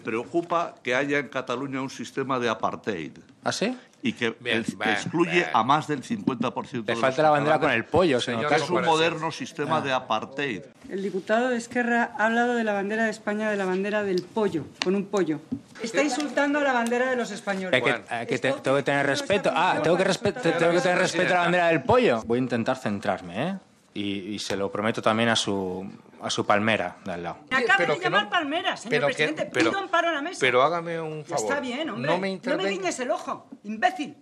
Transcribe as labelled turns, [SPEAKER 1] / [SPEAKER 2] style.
[SPEAKER 1] preocupa que haya en Cataluña un sistema de apartheid.
[SPEAKER 2] ¿Ah, sí?
[SPEAKER 1] Y que excluye a más del 50% de
[SPEAKER 2] Le falta la bandera con el pollo, señor.
[SPEAKER 1] Es un moderno sistema de apartheid.
[SPEAKER 3] El diputado de Esquerra ha hablado de la bandera de España, de la bandera del pollo, con un pollo. Está insultando a la bandera de los españoles.
[SPEAKER 2] Tengo que tener respeto. Tengo que tener respeto a la bandera del pollo. Voy a intentar centrarme, ¿eh? Y se lo prometo también a su palmera de al lado.
[SPEAKER 3] Me acaba de llamar palmera, señor presidente. Pido amparo a la mesa.
[SPEAKER 4] Pero hágame un favor.
[SPEAKER 3] Está bien, hombre.
[SPEAKER 4] No me
[SPEAKER 3] guiñes el ojo, imbécil.